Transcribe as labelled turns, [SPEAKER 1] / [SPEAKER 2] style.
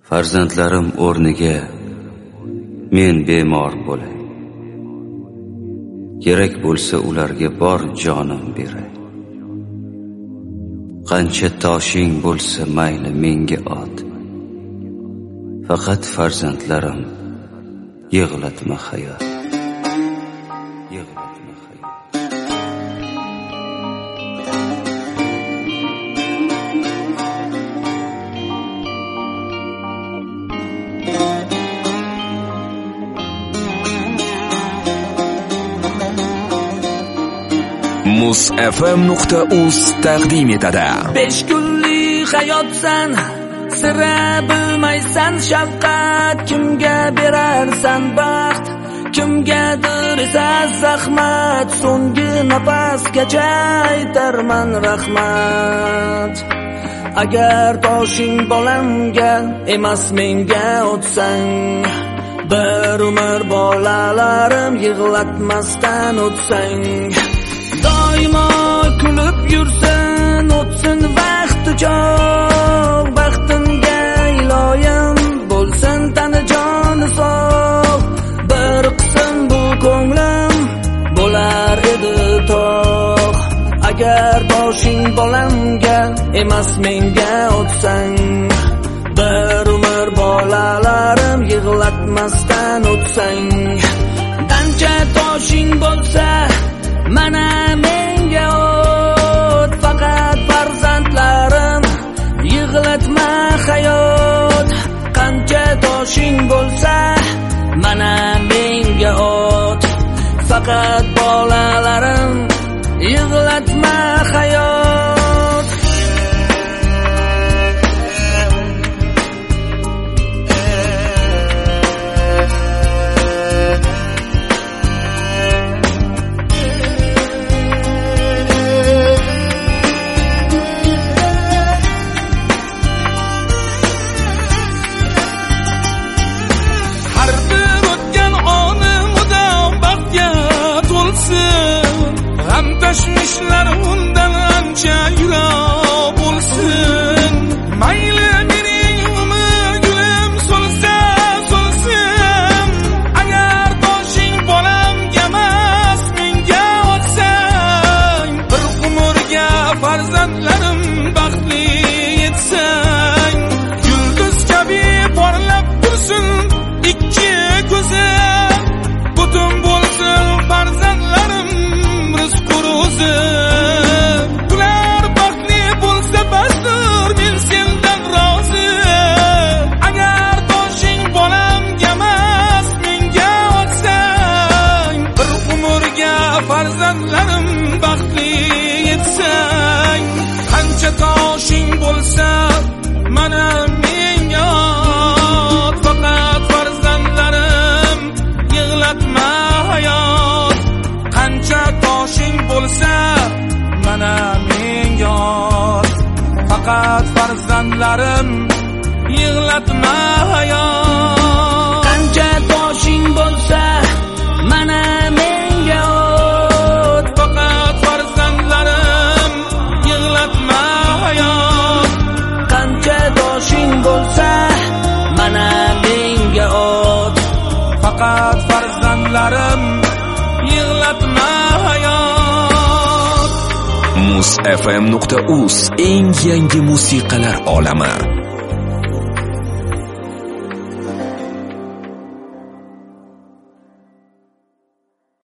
[SPEAKER 1] Farzandlarim o'rniga men bemor bo'lay. Kerak bo'lsa ularga bor jonim beray. Qancha toshing bo'lsa mayli menga ot. Faqat farzandlarim yig'latma hayot. Yig'latma hayot.
[SPEAKER 2] musfm.uz taqdim etadi.
[SPEAKER 3] 5 kunlik hayotsan, sira bilmaysan shafqat, kimga berarsan baxt, kimgadir esa zahmat, so'nggi nafasgacha aytarman rahmat. Agar toshing bolamga emas menga otsang, bir umr bolalarim yig'latmasdan o'tsang, doimo kulib yursin, o'tsin vaqti cho'q, baxtimga iloyim bo'lsin tani joni sog', bir qism bu ko'nglim bo'lar edi tog'. Agar boshing bolamga emas menga otsang, bir umr bolalarim yig'latmasdan o'tsang, qancha toshing bo'lsa mana menga o't, faqat farzandlarim yig'latma hayot. Qancha toshing bo'lsa mana menga o't, faqat bolalarim yig'latma hayot.
[SPEAKER 4] Tashvishlar undan ancha yiroq bo'lsin. Mayli mening umr gulim so'lsa so'lsin. Agar toshing bolamga emas menga otsang, bir umrga farzandlarim baxtli etsang, yulduz kabi porlab tursin ikki ko'zim, butun bo'lsin farzandlarim ular baxtli bo'lsa basdir, men sendan rozi. Agar toshing bolamga emas menga otsang, bir umrga farzandlarim baxtli etsang, qancha toshing bo'lsa mana menga ot, faqat farzandlarim yig'latma hayot. Qancha toshing bo'lsa mana menga ot, faqat farzandlarim yig'latma hayot.
[SPEAKER 3] Qancha toshing bo'lsa mana menga ot,
[SPEAKER 4] faqat farzandlarim yig'latma hayot.
[SPEAKER 3] Qancha toshing bo'lsa mana menga ot,
[SPEAKER 4] faqat farzandlarim yig'latma hayot.
[SPEAKER 2] musfm.uz eng yangi musiqalar olami.